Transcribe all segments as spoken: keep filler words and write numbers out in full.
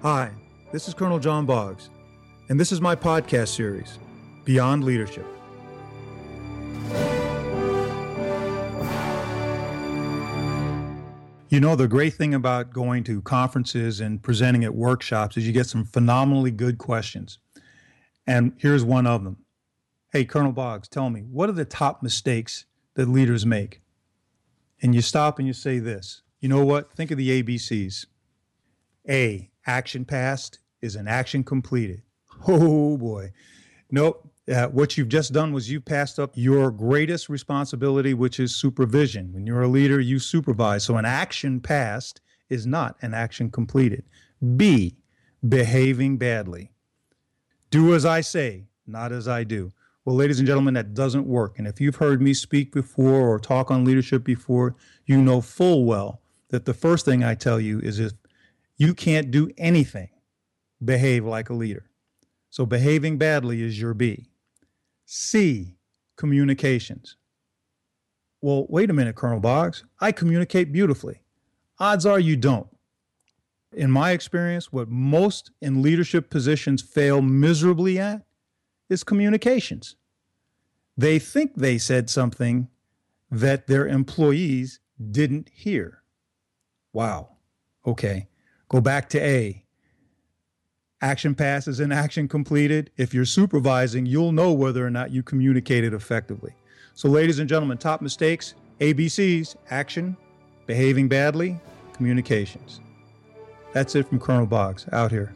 Hi, this is Colonel John Boggs, and this is my podcast series, Beyond Leadership. You know, the great thing about going to conferences and presenting at workshops is you get some phenomenally good questions. And here's one of them. Hey, Colonel Boggs, tell me, what are the top mistakes that leaders make? And you stop and you say this. You know what? Think of the A B Cs. A, action passed is an action completed. Oh, boy. Nope. Uh, what you've just done was you passed up your greatest responsibility, which is supervision. When you're a leader, you supervise. So an action passed is not an action completed. B, behaving badly. Do as I say, not as I do. Well, ladies and gentlemen, that doesn't work. And if you've heard me speak before or talk on leadership before, you know full well that the first thing I tell you is if you can't do anything, behave like a leader. So behaving badly is your B. C, communications. Well, wait a minute, Colonel Boggs. I communicate beautifully. Odds are you don't. In my experience, what most in leadership positions fail miserably at is communications. They think they said something that their employees didn't hear. Wow. Okay. Go back to A. Action passes and action completed. If you're supervising, you'll know whether or not you communicated effectively. So ladies and gentlemen, top mistakes, A B Cs, action, behaving badly, communications. That's it from Colonel Boggs, out here.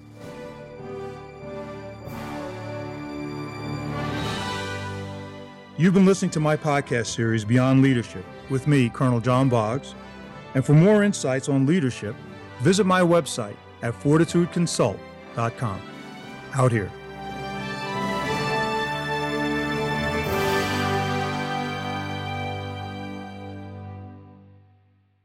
You've been listening to my podcast series, Beyond Leadership, with me, Colonel John Boggs. And for more insights on leadership, visit my website at fortitude consult dot com. Out here.